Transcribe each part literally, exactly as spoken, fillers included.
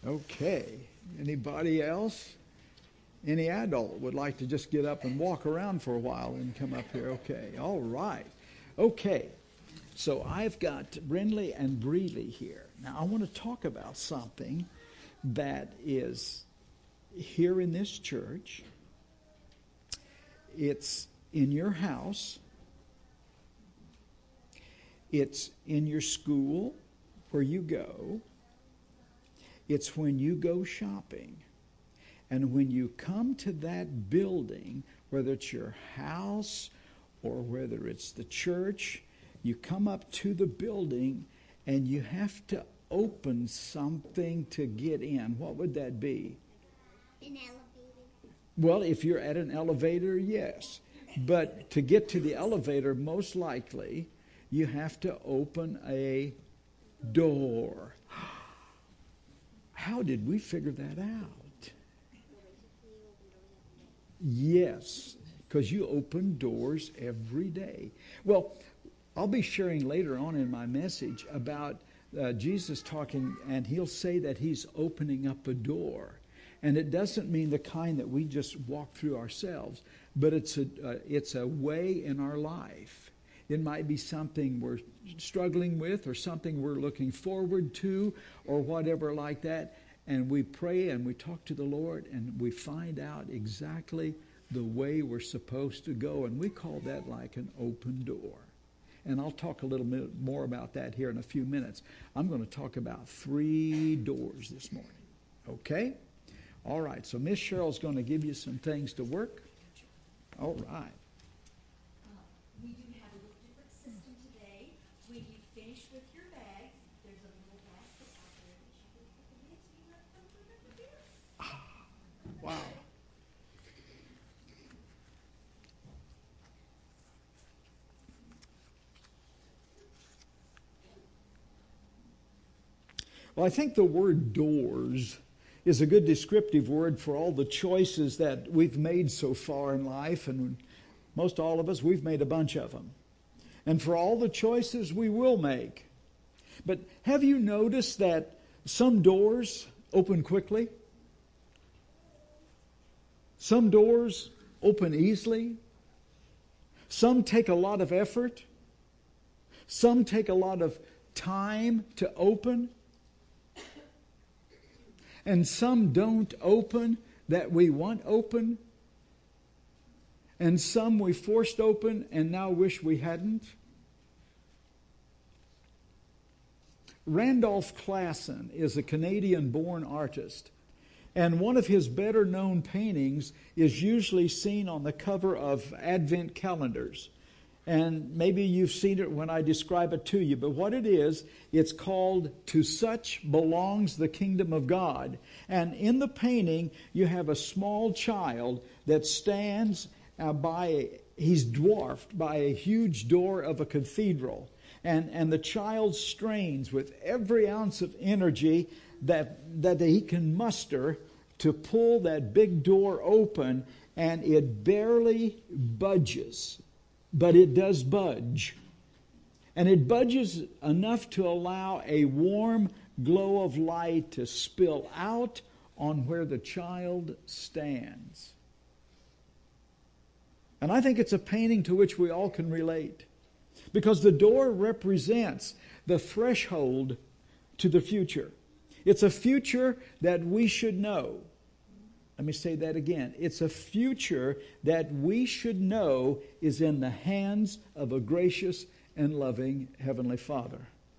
Okay. Anybody else? Any adult would like to just get up and walk around for a while and come up here? Okay. All right. Okay. So I've got Brindley and Breeley here. Now I want to talk about something that is here in this church. It's in your house. It's in your school where you go. It's when you go shopping. And when you come to that building, whether it's your house or whether it's the church, you come up to the building and you have to open something to get in. What would that be? An elevator. Well, if you're at an elevator, yes. But to get to the elevator, most likely, you have to open a door. How did we figure that out? Yes, because you open doors every day. Well, I'll be sharing later on in my message about uh, Jesus talking, and he'll say that he's opening up a door. And it doesn't mean the kind that we just walk through ourselves, but it's a uh, it's a way in our life. It might be something we're struggling with or something we're looking forward to or whatever like that. And we pray and we talk to the Lord and we find out exactly the way we're supposed to go. And we call that like an open door. And I'll talk a little bit more about that here in a few minutes. I'm going to talk about three doors this morning. Okay? All right. So Miss Cheryl's going to give you some things to work. All right. We do have a little different system today. When you finish with your bags, there's a little basket out there that you can put them in so you let them put them here. Wow. Well, I think the word doors is a good descriptive word for all the choices that we've made so far in life, and most all of us, we've made a bunch of them. And for all the choices we will make. But have you noticed that some doors open quickly? Some doors open easily. Some take a lot of effort. Some take a lot of time to open. And some don't open that we want open. And some we forced open and now wish we hadn't. Randolph Klassen is a Canadian-born artist. And one of his better-known paintings is usually seen on the cover of Advent calendars. And maybe you've seen it when I describe it to you. But what it is, it's called "To Such Belongs the Kingdom of God." And in the painting, you have a small child that stands uh, by, he's dwarfed by a huge door of a cathedral. And, and the child strains with every ounce of energy that, that he can muster to pull that big door open, and it barely budges. But it does budge. And it budges enough to allow a warm glow of light to spill out on where the child stands. And I think it's a painting to which we all can relate. Because the door represents the threshold to the future. It's a future that we should know. Let me say that again. It's a future that we should know is in the hands of a gracious and loving Heavenly Father.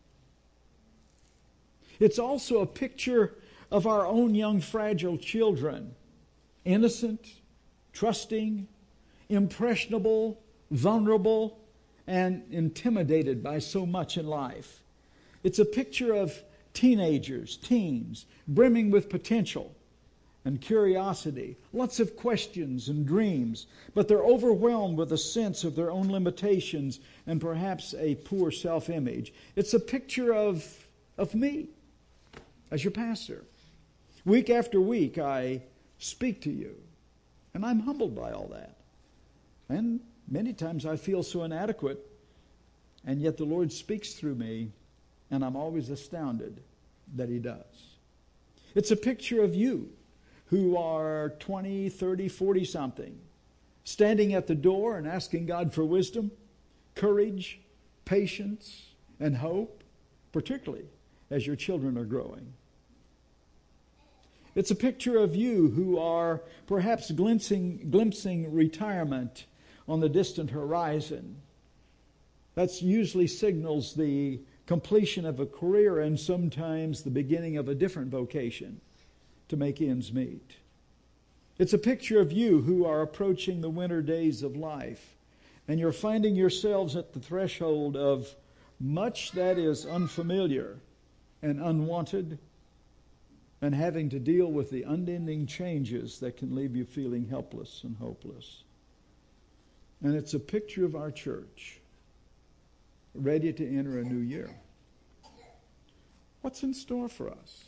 It's also a picture of our own young fragile children. Innocent, trusting, impressionable, vulnerable, and intimidated by so much in life. It's a picture of teenagers, teens, brimming with potential and curiosity, lots of questions and dreams, but they're overwhelmed with a sense of their own limitations and perhaps a poor self-image. It's a picture of, of me as your pastor. Week after week, I speak to you, and I'm humbled by all that. And many times I feel so inadequate, and yet the Lord speaks through me, and I'm always astounded that He does. It's a picture of you who are twenty, thirty, forty something, standing at the door and asking God for wisdom, courage, patience, and hope, particularly as your children are growing. It's a picture of you who are perhaps glimpsing, glimpsing retirement on the distant horizon. That usually signals the completion of a career and sometimes the beginning of a different vocation to make ends meet. It's a picture of you who are approaching the winter days of life, and you're finding yourselves at the threshold of much that is unfamiliar and unwanted, and having to deal with the unending changes that can leave you feeling helpless and hopeless. And it's a picture of our church, ready to enter a new year. What's in store for us?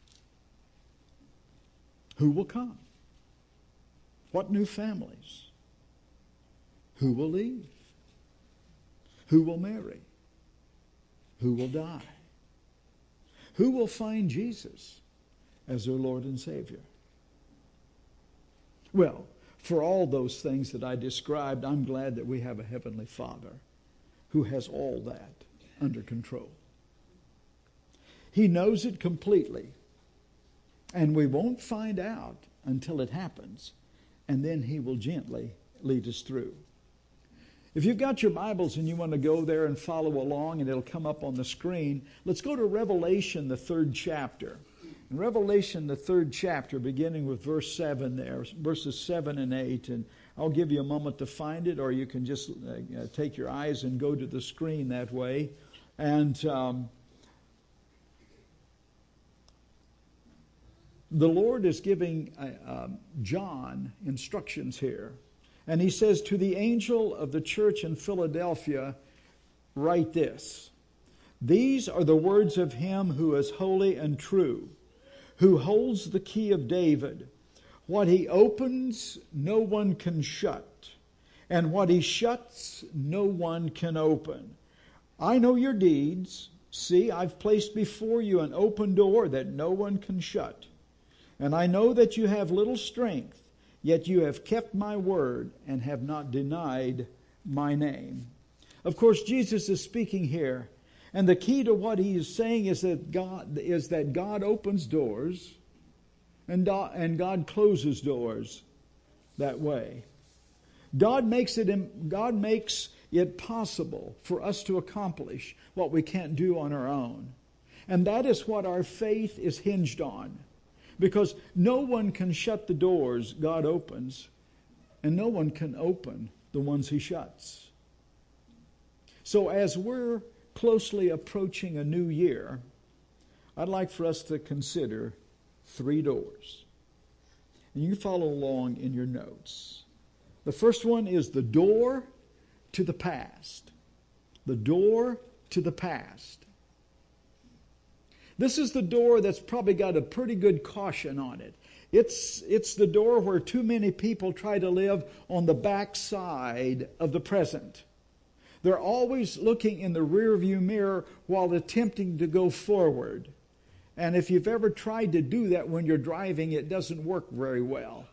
Who will come? What new families? Who will leave? Who will marry? Who will die? Who will find Jesus as their Lord and Savior? Well, for all those things that I described, I'm glad that we have a Heavenly Father who has all that under control. He knows it completely, and we won't find out until it happens, and then He will gently lead us through. If you've got your Bibles and you want to go there and follow along, and it'll come up on the screen, let's go to Revelation, the third chapter. In Revelation, the third chapter, beginning with verse seven there, verses seven and eight, and I'll give you a moment to find it, or you can just uh, take your eyes and go to the screen that way. And um, the Lord is giving uh, uh, John instructions here. And he says, to the angel of the church in Philadelphia, write this. These are the words of him who is holy and true, who holds the key of David. What he opens, no one can shut. And what he shuts, no one can open. I know your deeds. See, I've placed before you an open door that no one can shut. And I know that you have little strength, yet you have kept my word and have not denied my name. Of course, Jesus is speaking here. And the key to what he is saying is that God is that God opens doors and, do, and God closes doors that way. God makes it God makes it possible for us to accomplish what we can't do on our own. And that is what our faith is hinged on. Because no one can shut the doors God opens, and no one can open the ones He shuts. So as we're closely approaching a new year, I'd like for us to consider three doors. And you can follow along in your notes. The first one is the door to the past. The door to the past. This is the door that's probably got a pretty good caution on it. It's, it's the door where too many people try to live on the backside of the present. They're always looking in the rearview mirror while attempting to go forward. And if you've ever tried to do that when you're driving, it doesn't work very well.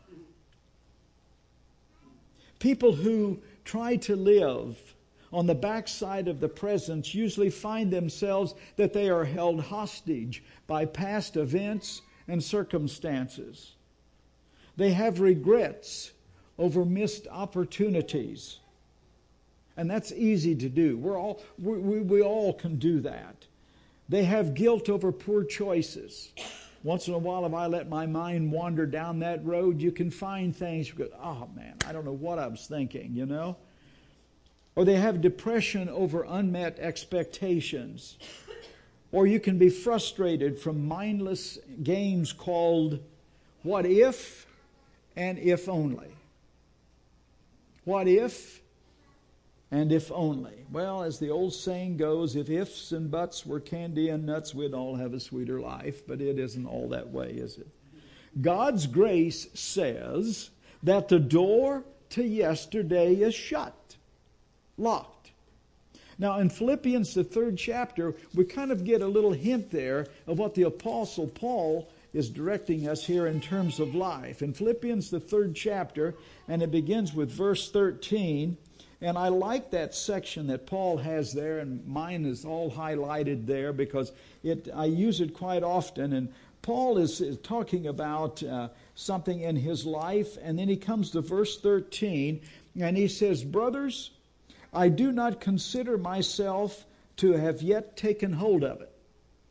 People who try to live on the backside of the present usually find themselves that they are held hostage by past events and circumstances. They have regrets over missed opportunities. And that's easy to do. We're all, we, we, we all can do that. They have guilt over poor choices. Once in a while, if I let my mind wander down that road, you can find things. You go, oh man, I don't know what I was thinking, you know. Or they have depression over unmet expectations. Or you can be frustrated from mindless games called what if and if only. What if and if only. Well, as the old saying goes, if ifs and buts were candy and nuts, we'd all have a sweeter life. But it isn't all that way, is it? God's grace says that the door to yesterday is shut. Locked. Now in Philippians, the third chapter, we kind of get a little hint there of what the Apostle Paul is directing us here in terms of life. In Philippians, the third chapter, and it begins with verse thirteen. And I like that section that Paul has there, and mine is all highlighted there because it I use it quite often. And Paul is, is talking about uh, something in his life, and then he comes to verse thirteen, and he says, "Brothers, I do not consider myself to have yet taken hold of it."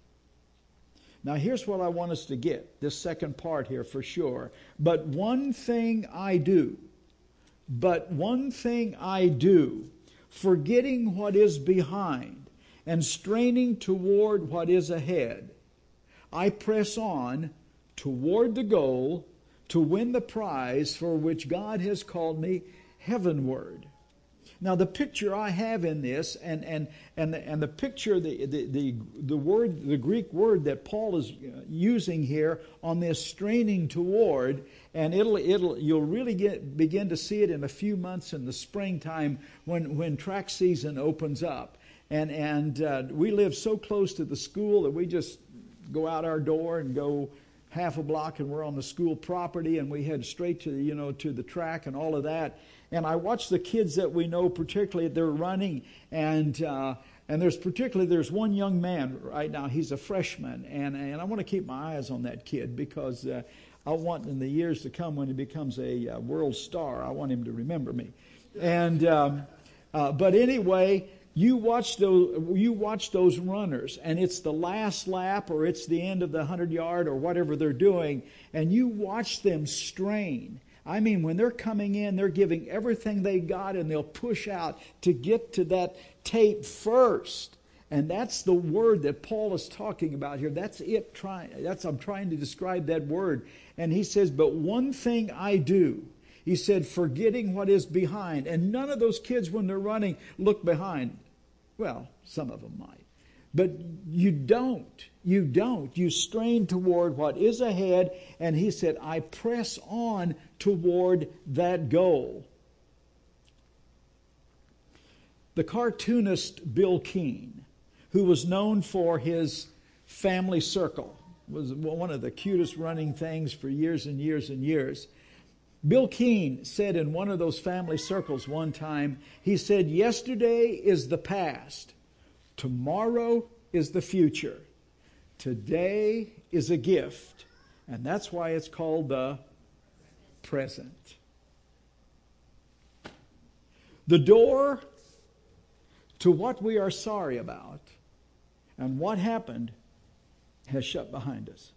Now here's what I want us to get, this second part here for sure. "But one thing I do, but one thing I do, forgetting what is behind and straining toward what is ahead, I press on toward the goal to win the prize for which God has called me heavenward." Now the picture I have in this, and and and the, and the picture, the, the the the word, the Greek word that Paul is using here on this straining toward, and it'll it'll you'll really get begin to see it in a few months in the springtime when when track season opens up, and and uh, we live so close to the school that we just go out our door and go half a block and we're on the school property, and we head straight to the, you know, to the track and all of that. And I watch the kids that we know, particularly they're running, and uh, and there's particularly there's one young man right now. He's a freshman, and and I want to keep my eyes on that kid because uh, I want in the years to come when he becomes a uh, world star, I want him to remember me. And um, uh, but anyway. You watch those. You watch those runners, and it's the last lap, or it's the end of the hundred yard, or whatever they're doing, and you watch them strain. I mean, when they're coming in, they're giving everything they got, and they'll push out to get to that tape first. And that's the word that Paul is talking about here. That's it. Trying. That's I'm trying to describe that word. And he says, "But one thing I do." He said, "Forgetting what is behind." And none of those kids, when they're running, look behind. Well, some of them might. But you don't. You don't. You strain toward what is ahead. And he said, "I press on toward that goal." The cartoonist Bill Keane, who was known for his family circle, was one of the cutest running things for years and years and years. Bill Keane said in one of those family circles one time, he said, "Yesterday is the past. Tomorrow is the future. Today is a gift." And that's why it's called the present. The door to what we are sorry about and what happened has shut behind us.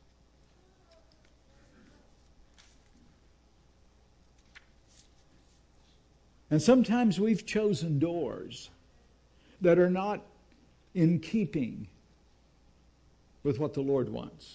And sometimes we've chosen doors that are not in keeping with what the Lord wants.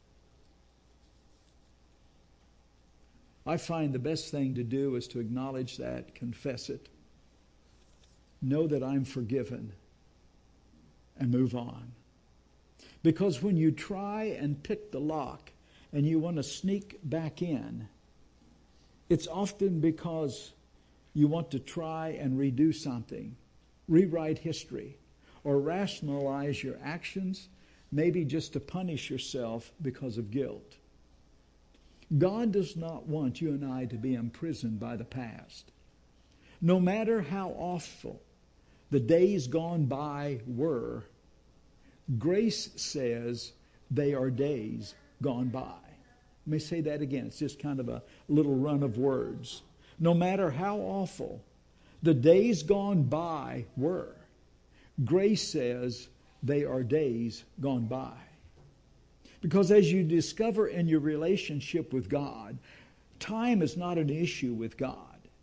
I find the best thing to do is to acknowledge that, confess it, know that I'm forgiven, and move on. Because when you try and pick the lock and you want to sneak back in, it's often because you want to try and redo something, rewrite history, or rationalize your actions, maybe just to punish yourself because of guilt. God does not want you and I to be imprisoned by the past. No matter how awful the days gone by were, grace says they are days gone by. Let me say that again. It's just kind of a little run of words. No matter how awful the days gone by were, grace says they are days gone by. Because as you discover in your relationship with God, time is not an issue with God.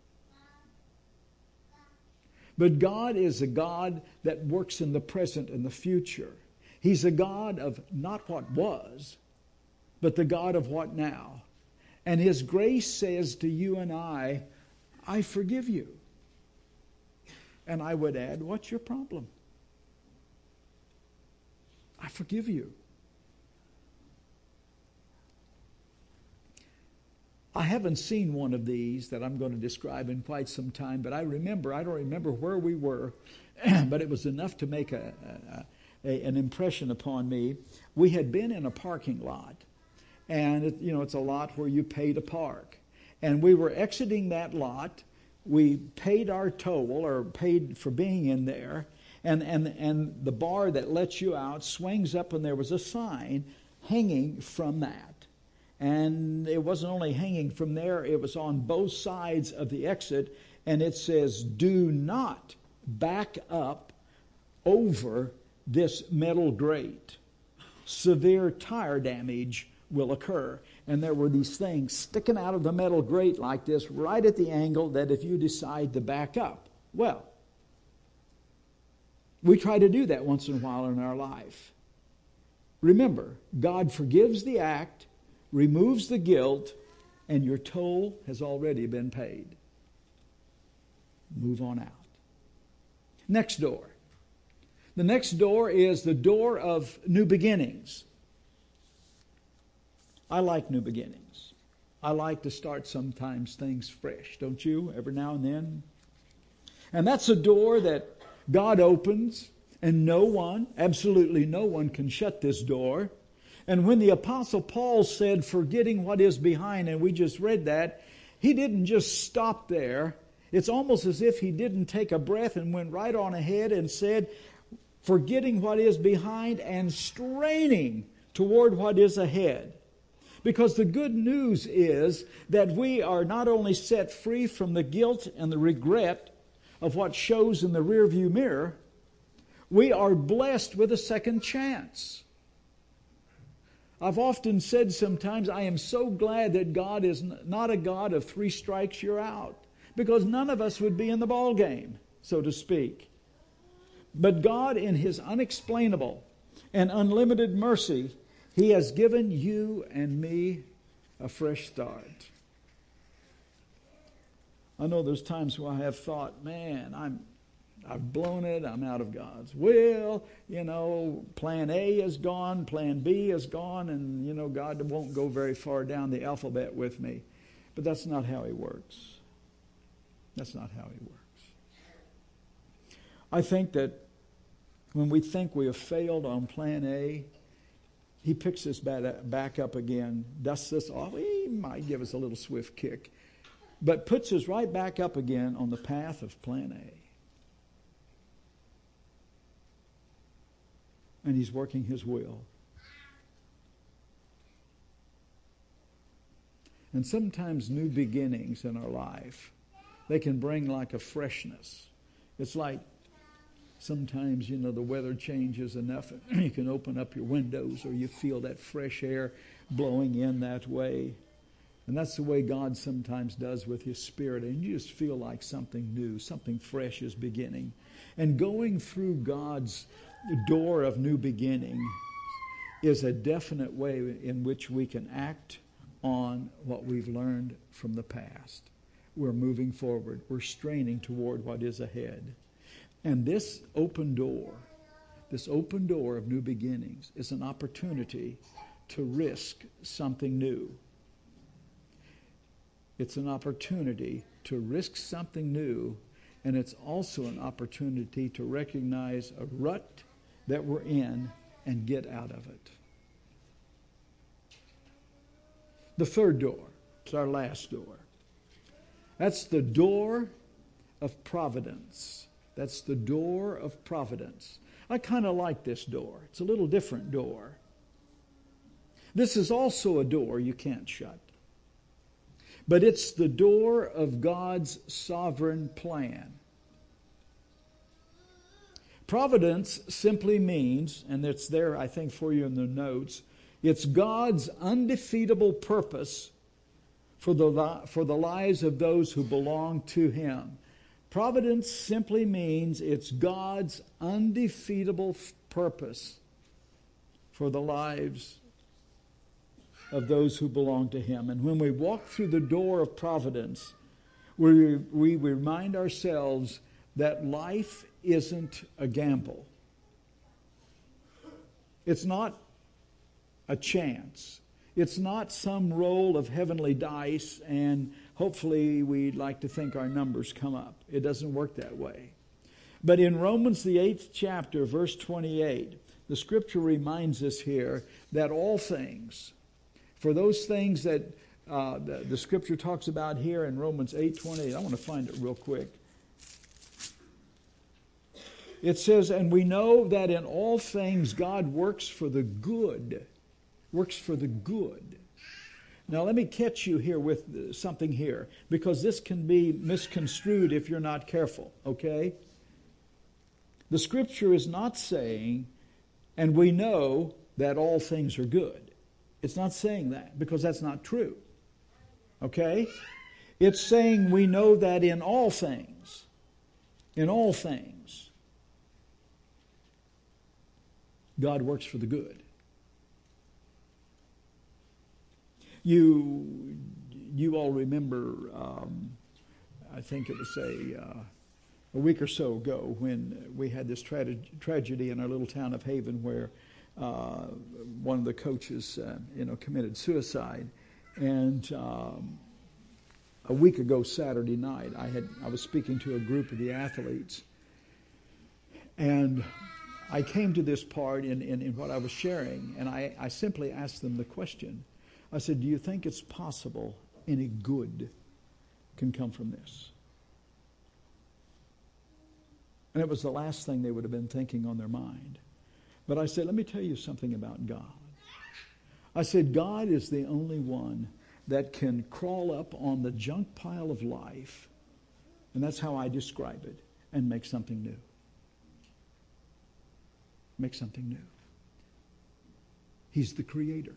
But God is a God that works in the present and the future. He's a God of not what was, but the God of what now. And His grace says to you and I, I forgive you. And I would add, what's your problem? I forgive you. I haven't seen one of these that I'm going to describe in quite some time, but I remember, I don't remember where we were, but it was enough to make a, a, a, an impression upon me. We had been in a parking lot, and it, you know, it's a lot where you pay to park. And we were exiting that lot. We paid our toll, or paid for being in there, and, and, and the bar that lets you out swings up, and there was a sign hanging from that. And it wasn't only hanging from there, it was on both sides of the exit, and it says, "Do not back up over this metal grate. Severe tire damage will occur." And there were these things sticking out of the metal grate like this, right at the angle that if you decide to back up. Well, we try to do that once in a while in our life. Remember, God forgives the act, removes the guilt, and your toll has already been paid. Move on out. Next door. The next door is the door of new beginnings. I like new beginnings. I like to start sometimes things fresh, don't you? Every now and then. And that's a door that God opens, and no one, absolutely no one, can shut this door. And when the Apostle Paul said, "Forgetting what is behind," and we just read that, he didn't just stop there. It's almost as if he didn't take a breath and went right on ahead and said, "Forgetting what is behind and straining toward what is ahead." Because the good news is that we are not only set free from the guilt and the regret of what shows in the rearview mirror, we are blessed with a second chance. I've often said sometimes, I am so glad that God is not a God of three strikes, you're out. Because none of us would be in the ball game, so to speak. But God, in His unexplainable and unlimited mercy, He has given you and me a fresh start. I know there's times where I have thought, man, I'm I've blown it. I'm out of God's will. You know, plan A is gone. Plan B is gone. And, you know, God won't go very far down the alphabet with me. But that's not how He works. That's not how He works. I think that when we think we have failed on plan A, He picks us back up again, dusts us off. He might give us a little swift kick, but puts us right back up again on the path of plan A. And He's working His will. And sometimes new beginnings in our life, they can bring like a freshness. It's like sometimes, you know, the weather changes enough and you can open up your windows, or you feel that fresh air blowing in that way. And that's the way God sometimes does with His Spirit. And you just feel like something new, something fresh is beginning. And going through God's door of new beginning is a definite way in which we can act on what we've learned from the past. We're moving forward. We're straining toward what is ahead. And this open door, this open door of new beginnings is an opportunity to risk something new. It's an opportunity to risk something new, and it's also an opportunity to recognize a rut that we're in and get out of it. The third door, it's our last door. That's the door of providence. That's the door of providence. I kind of like this door. It's a little different door. This is also a door you can't shut. But it's the door of God's sovereign plan. Providence simply means, and it's there, I think, for you in the notes, it's God's undefeatable purpose for the, for the lives of those who belong to Him. Providence simply means it's God's undefeatable purpose for the lives of those who belong to Him. And when we walk through the door of providence, we, we remind ourselves that life isn't a gamble. It's not a chance. It's not some roll of heavenly dice and hopefully we'd like to think our numbers come up. It doesn't work that way. But in Romans, the eighth chapter, verse twenty-eight, the Scripture reminds us here that all things, For those things that uh, the, the Scripture talks about here in Romans eight twenty, I want to find it real quick. It says, and we know that in all things God works for the good. Works for the good. Now let me catch you here with something here, because this can be misconstrued if you're not careful, okay? The Scripture is not saying, and we know that all things are good. It's not saying that, because that's not true. Okay? It's saying we know that in all things, in all things, God works for the good. You, you all remember, um, I think it was a, uh, a week or so ago when we had this tra- tragedy in our little town of Haven where uh, one of the coaches, uh, you know, committed suicide. And um, a week ago Saturday night, I had I was speaking to a group of the athletes, and I came to this part in, in, in what I was sharing, and I, I simply asked them the question. I said, do you think it's possible any good can come from this? And it was the last thing they would have been thinking on their mind. But I said, let me tell you something about God. I said, God is the only one that can crawl up on the junk pile of life, and that's how I describe it, and make something new. Make something new. He's the creator.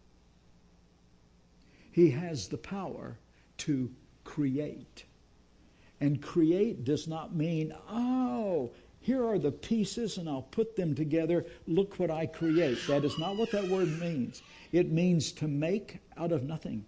He has the power to create. And create does not mean, oh, here are the pieces and I'll put them together. Look what I create. That is not what that word means. It means to make out of nothing.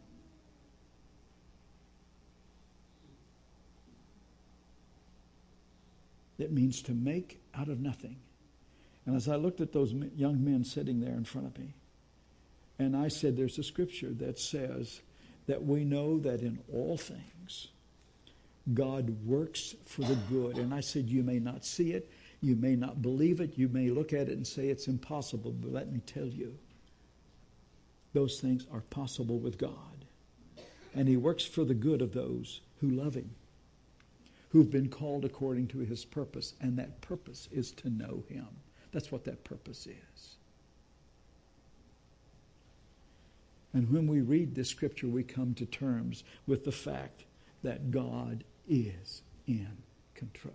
It means to make out of nothing. And as I looked at those young men sitting there in front of me, and I said, there's a scripture that says that we know that in all things God works for the good. And I said, you may not see it, you may not believe it, you may look at it and say it's impossible, but let me tell you, those things are possible with God. And He works for the good of those who love Him, who've been called according to His purpose. And that purpose is to know Him. That's what that purpose is. And when we read this scripture, we come to terms with the fact that God is in control.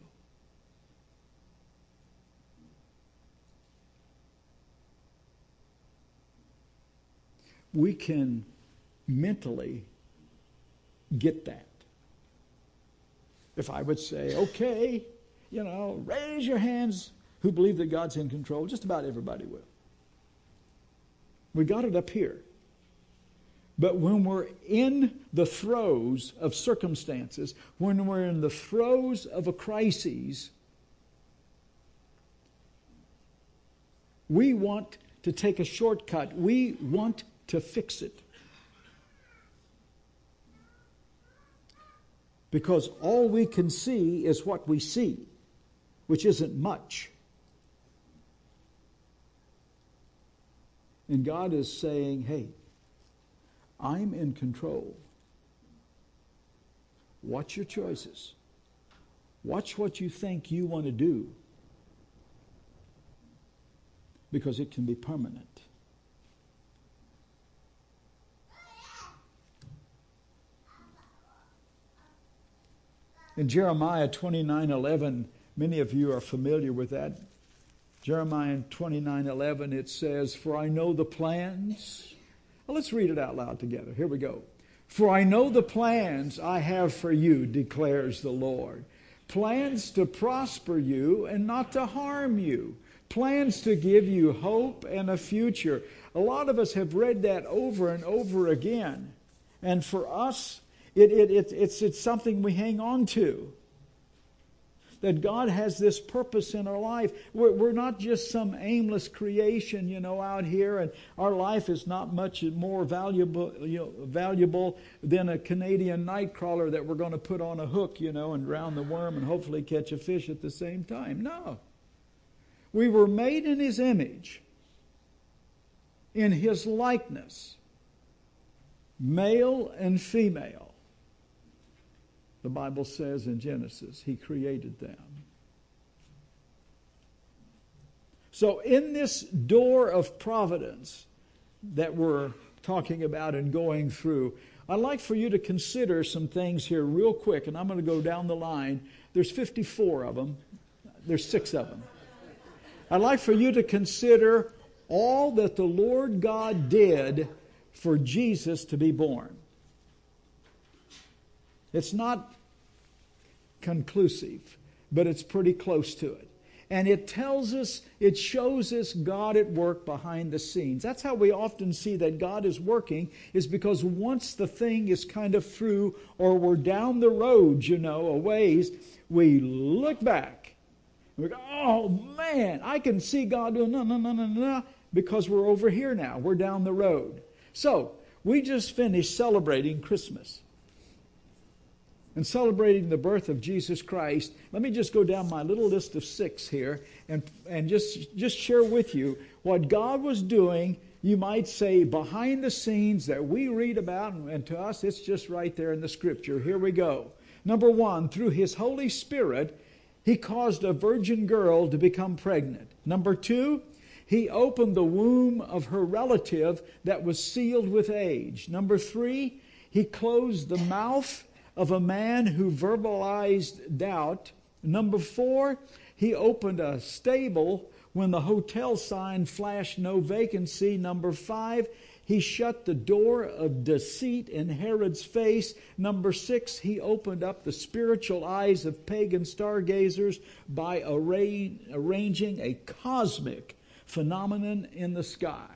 We can mentally get that. If I would say, okay, you know, raise your hands who believe that God's in control, just about everybody will. We got it up here. But when we're in the throes of circumstances, when we're in the throes of a crisis, we want to take a shortcut. We want to fix it. Because all we can see is what we see, which isn't much. And God is saying, hey, I'm in control. Watch your choices. Watch what you think you want to do. Because it can be permanent. In Jeremiah twenty-nine eleven, many of you are familiar with that. Jeremiah twenty-nine eleven, it says, for I know the plans. Well, let's read it out loud together. Here we go. For I know the plans I have for you, declares the Lord. Plans to prosper you and not to harm you. Plans to give you hope and a future. A lot of us have read that over and over again. And for us, it, it, it, it's, it's something we hang on to. That God has this purpose in our life. We're, we're not just some aimless creation, you know, out here, and our life is not much more valuable, you know, valuable than a Canadian nightcrawler that we're going to put on a hook, you know, and drown the worm and hopefully catch a fish at the same time. No. We were made in His image, in His likeness. Male and female. The Bible says in Genesis, He created them. So in this door of providence that we're talking about and going through, I'd like for you to consider some things here real quick, and I'm going to go down the line. There's fifty-four of them. There's six of them. I'd like for you to consider all that the Lord God did for Jesus to be born. It's not conclusive, but it's pretty close to it. And it tells us, it shows us God at work behind the scenes. That's how we often see that God is working, is because once the thing is kind of through, or we're down the road, you know, a ways, we look back. We go, oh man, I can see God doing no, no, no, no, no, because we're over here now. We're down the road. So, we just finished celebrating Christmas and celebrating the birth of Jesus Christ. Let me just go down my little list of six here and, and just, just share with you what God was doing, you might say, behind the scenes that we read about, and, and to us it's just right there in the Scripture. Here we go. Number one, through His Holy Spirit, He caused a virgin girl to become pregnant. Number two, He opened the womb of her relative that was sealed with age. Number three, He closed the mouth of a man who verbalized doubt. Number four, He opened a stable when the hotel sign flashed no vacancy. Number five, He shut the door of deceit in Herod's face. Number six, He opened up the spiritual eyes of pagan stargazers by array, arranging a cosmic phenomenon in the sky.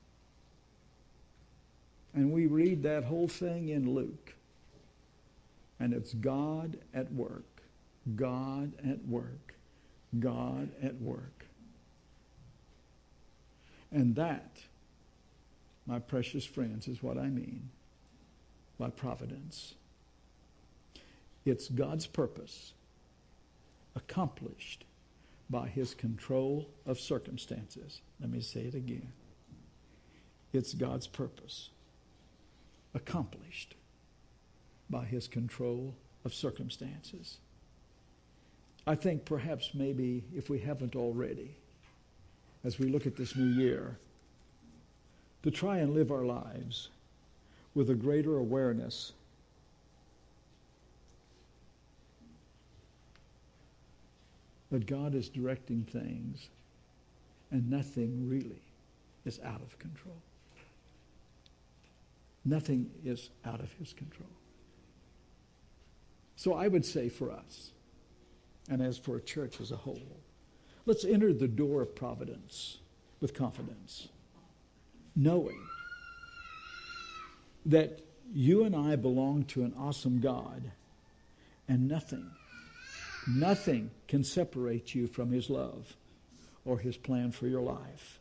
And we read that whole thing in Luke. And it's God at work. God at work. God at work. And that, my precious friends, is what I mean by providence. It's God's purpose accomplished by His control of circumstances. Let me say it again. It's God's purpose accomplished by His control of circumstances. I think perhaps maybe, if we haven't already, as we look at this new year, to try and live our lives with a greater awareness that God is directing things and nothing really is out of control. Nothing is out of His control. So I would say for us, and as for a church as a whole, let's enter the door of providence with confidence, knowing that you and I belong to an awesome God, and nothing, nothing can separate you from His love or His plan for your life.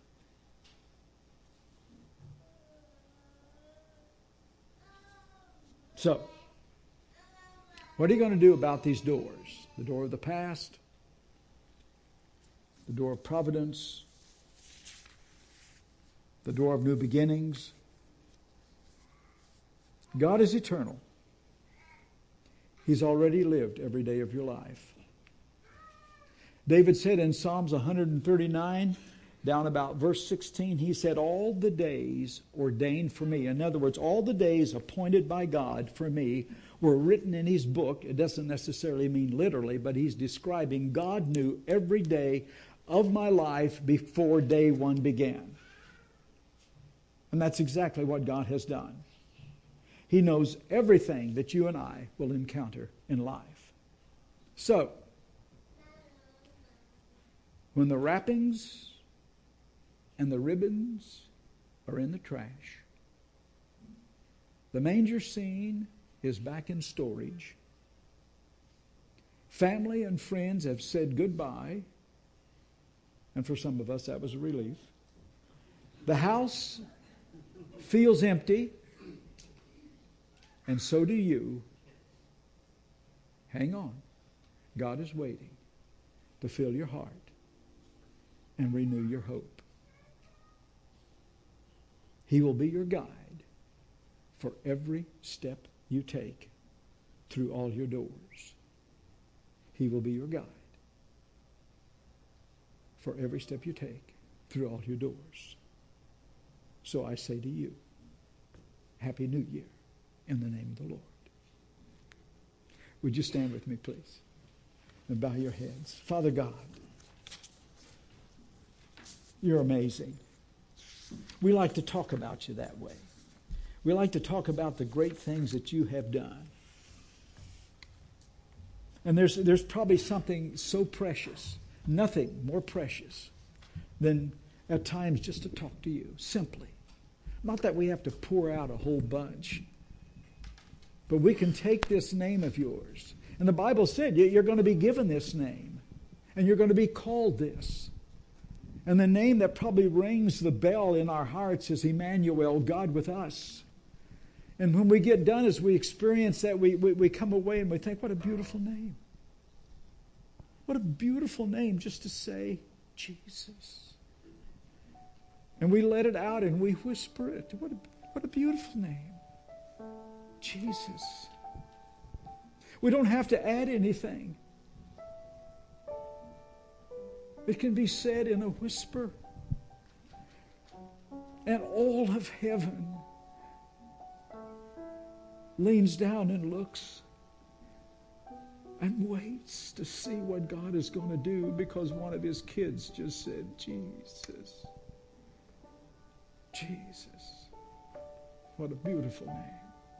So, what are you going to do about these doors? The door of the past, the door of providence, the door of new beginnings. God is eternal. He's already lived every day of your life. David said in Psalms one thirty-nine, down about verse sixteen, he said, all the days ordained for me. In other words, all the days appointed by God for me were written in His book. It doesn't necessarily mean literally, but he's describing God knew every day of my life before day one began. And that's exactly what God has done. He knows everything that you and I will encounter in life. So, when the wrappings and the ribbons are in the trash, the manger scene is back in storage, family and friends have said goodbye, and for some of us that was a relief. The house feels empty, and so do you. Hang on. God is waiting to fill your heart and renew your hope. He will be your guide for every step you take through all your doors. He will be your guide for every step you take through all your doors. So I say to you, Happy New Year in the name of the Lord. Would you stand with me, please, and bow your heads? Father God, you're amazing. We like to talk about you that way. We like to talk about the great things that you have done. And there's, there's probably something so precious, nothing more precious than at times just to talk to you, simply. Not that we have to pour out a whole bunch, but we can take this name of yours. And the Bible said you're going to be given this name, and you're going to be called this. And the name that probably rings the bell in our hearts is Emmanuel, God with us. And when we get done, as we experience that, we, we, we come away and we think, what a beautiful name. What a beautiful name just to say Jesus. And we let it out and we whisper it. What a, what a beautiful name. Jesus. We don't have to add anything. It can be said in a whisper. And all of heaven leans down and looks and waits to see what God is going to do, because one of his kids just said, Jesus. Jesus. What a beautiful name.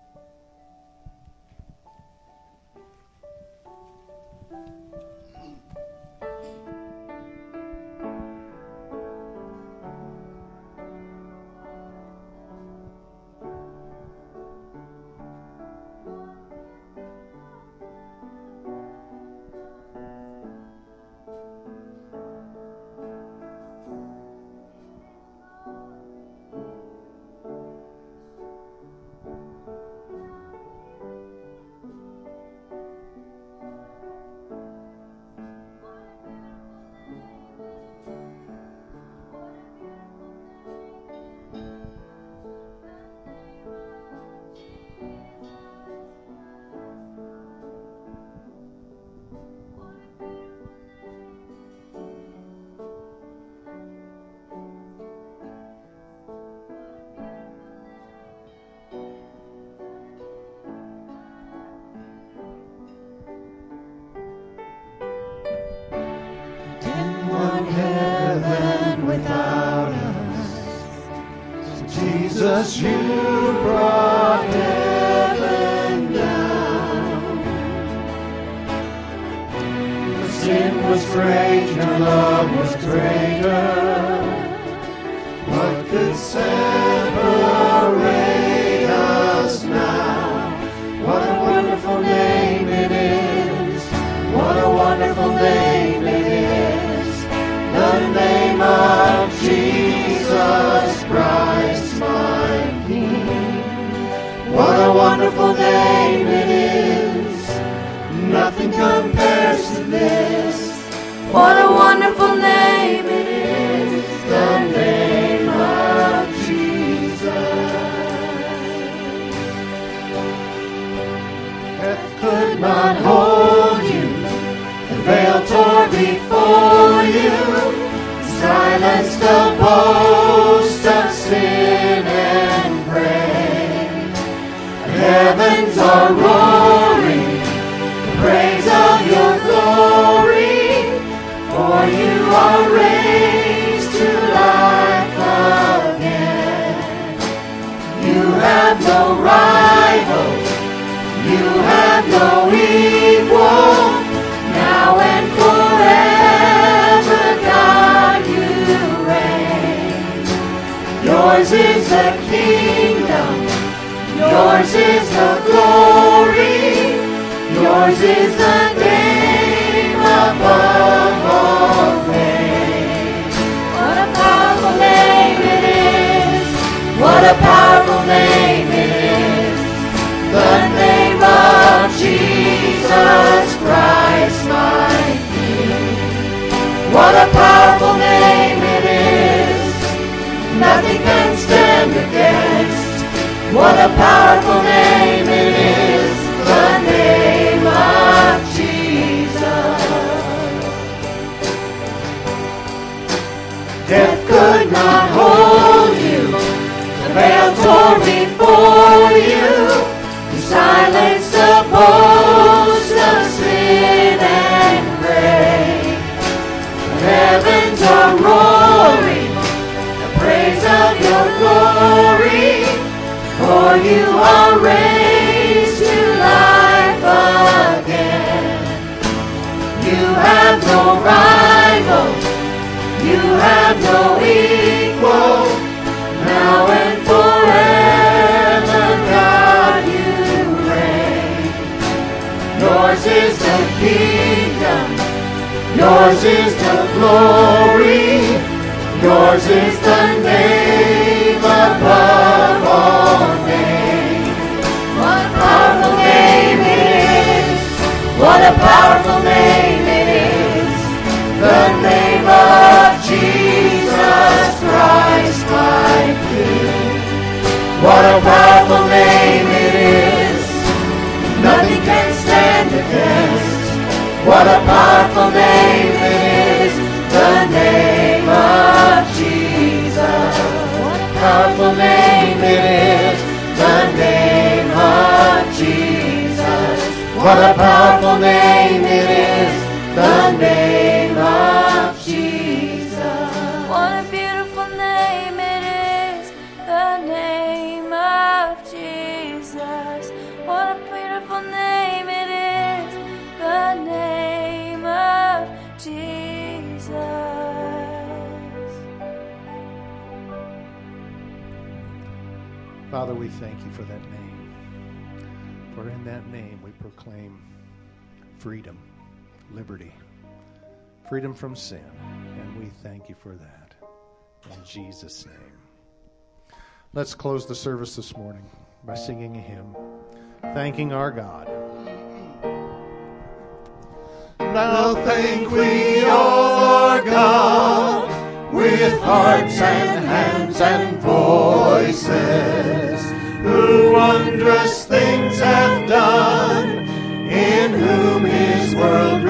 Jesus, you brought heaven down. The sin was great, your love was greater. What could separate us now? What a wonderful name it is. What a wonderful name it is. The name of Jesus Christ, my King. What a wonderful name it is. Nothing compares to this. What a wonderful name it is. The name of Jesus. Death could not hold you. The veil tore before you. Silence the boast of sin and praise. The heavens are roaring the praise of your glory, for you are raised to life again. You have no rival, you have no equal, now and forever, God, you reign. Yours is the kingdom, yours is the glory, yours is the name above all names. What a powerful name it is, what a powerful name it is, the name of Jesus Christ, my King. What a powerful name it is, nothing can stand against. What a powerful name it is, the name of Jesus. Death could not hold you, the veil tore before you. You silenced the boast of sin and grave. The heavens are roaring, the praise of your glory, for you are raised to life again. You have no rival, you have no equal, now and forever, God, you reign. Yours is the kingdom, yours is the glory, yours is the name above all names. What a powerful name it is, what a powerful name it is, the name of Jesus Christ my King. What a powerful name it is, nothing can stand against. What a powerful name it is, the name of Jesus. What a powerful name it is, the name of Jesus. What a powerful name it is, the name of Jesus. What a beautiful name it is, the name of Jesus. What a beautiful name it is, the name of Jesus. Father, we thank you for that name. For in that name we proclaim freedom, liberty, freedom from sin. And we thank you for that. In Jesus' name. Let's close the service this morning by singing a hymn, thanking our God. Now thank we all our God with hearts and hands and voices, who wondrous things have done, in whom his world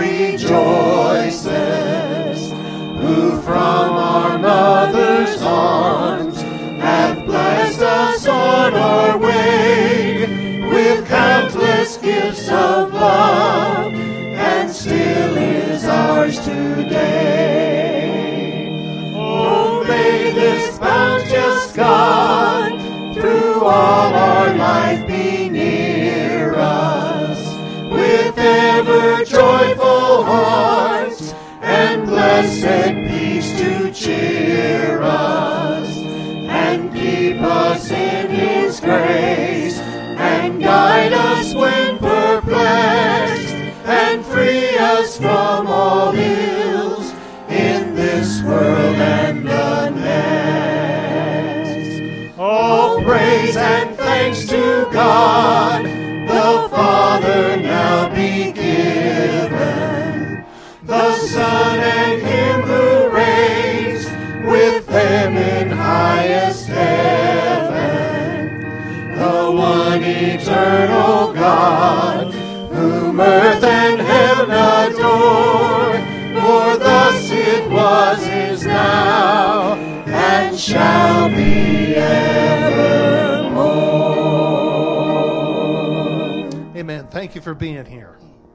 rejoices, who from our mother's arms hath blessed us on our way with countless gifts of love, and still is ours today. Oh, may this bounteous God through all our life be near us, with ever joyful hearts and blessed peace to cheer us, and keep us in his grace, and guide us when perplexed, and free us from all ills in this world and the next. All praise and thanks to God, the Father now be given, the Son and him who reigns with them in highest heaven, the one eternal God, whom earth and heaven adore, for thus it was, is now, and shall be evermore. Amen. Thank you for being here.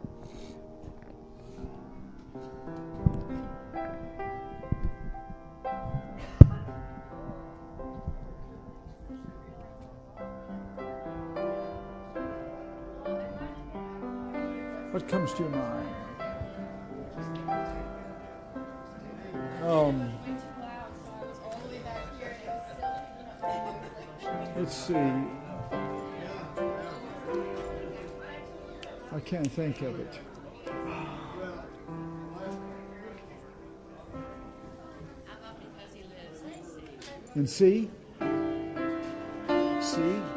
What comes to your mind? Um, let's see. I can't think of it. And C? C?